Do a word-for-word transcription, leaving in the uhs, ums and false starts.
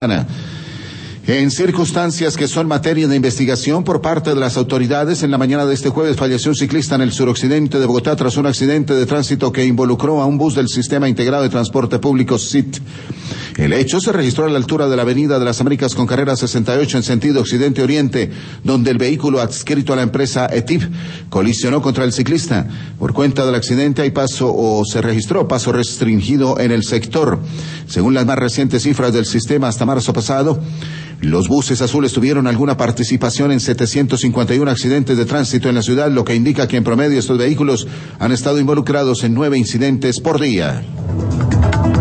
En circunstancias que son materia de investigación por parte de las autoridades, en la mañana de este jueves falleció un ciclista en el suroccidente de Bogotá tras un accidente de tránsito que involucró a un bus del Sistema Integrado de Transporte Público S I T. El hecho se registró a la altura de la Avenida de las Américas con carrera sesenta y ocho en sentido occidente-oriente, donde el vehículo adscrito a la empresa E T I P colisionó contra el ciclista. Por cuenta del accidente hay paso o se registró paso restringido en el sector. Según las más recientes cifras del sistema hasta marzo pasado, los buses azules tuvieron alguna participación en setecientos cincuenta y uno accidentes de tránsito en la ciudad, lo que indica que en promedio estos vehículos han estado involucrados en nueve incidentes por día.